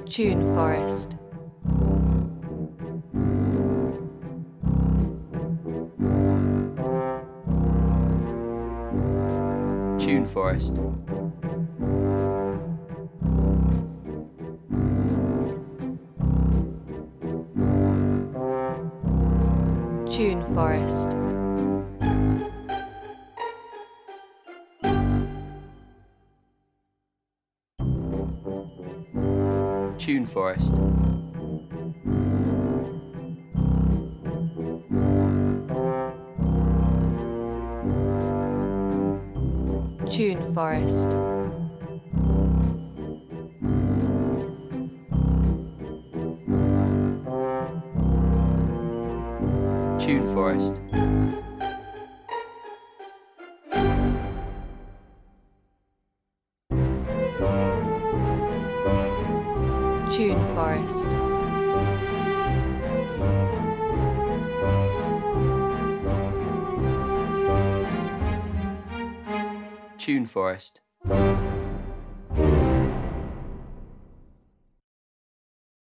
Tune Forest. Tune Forest. Tune Forest. Tune Forest. Tune Forest. Tune Forest. Tune Forest. Tune Forest.